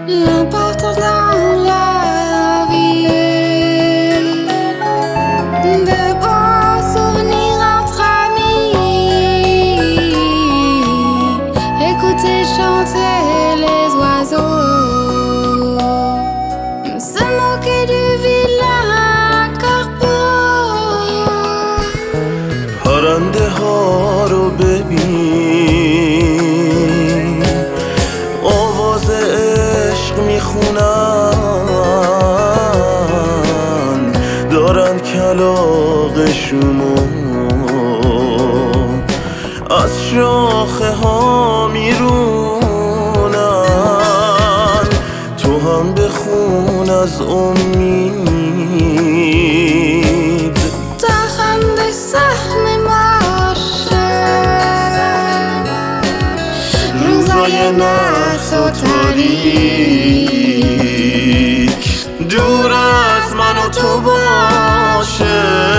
L'important dans la vie, de bons souvenirs entre amis, écouter chanter les oiseaux, se moquer du vilain corbeau. پرنده ها رو ببین، آواز عشق میخونن، دارن کلاغشونو از شاخه ها میرونن. تو هم بخون از امید تا خنده سهم باشه، روزای نحس و تاریک دور از من و تو باشه.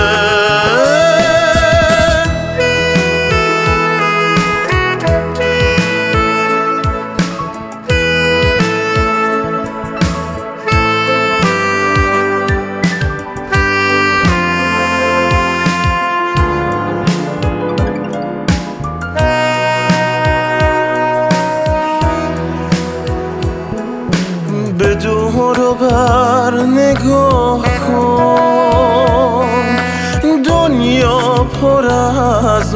به دور و بر نگاه کن، دنیا پر از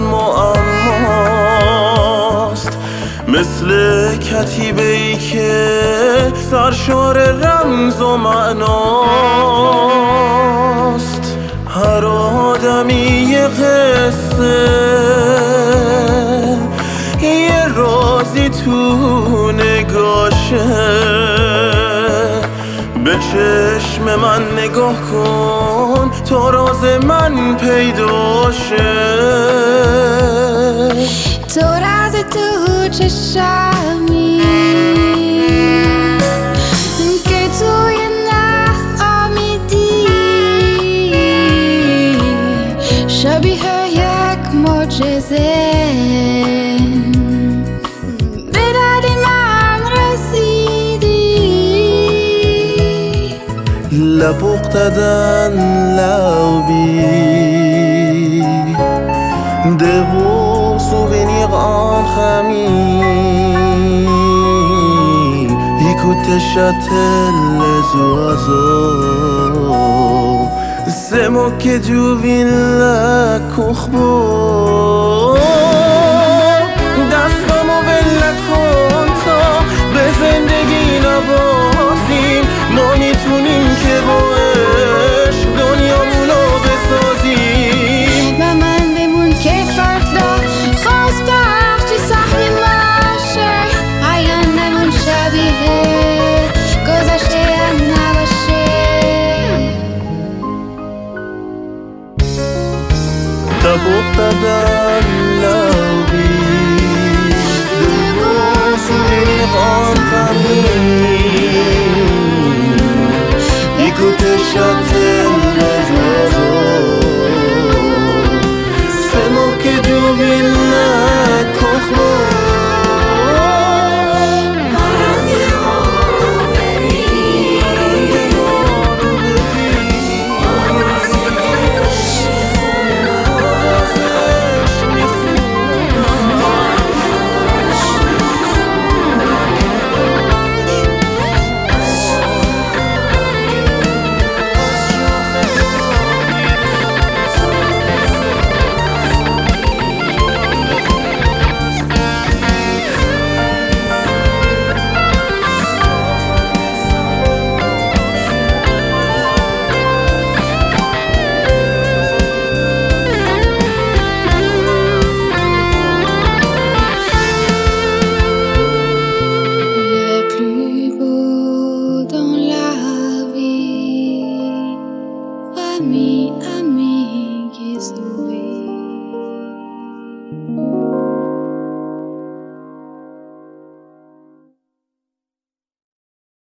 معماست، مثل کتیبه‌ای که سرشار رمز و معناست. هر آدمی یه قصه، یه رازی تو نگاشه. به چشم من نگاه کن تا راز من پیدا شه. تو راز تو چشمی که توی ناامیدی شبیه یک معجزه به درد من رسیدی. لب اقتدن لوبي devo souvenir en famille. Écoute chanter les oiseaux, c'est moi qui devine la corbeau. دستمو ول کن تا به زندگی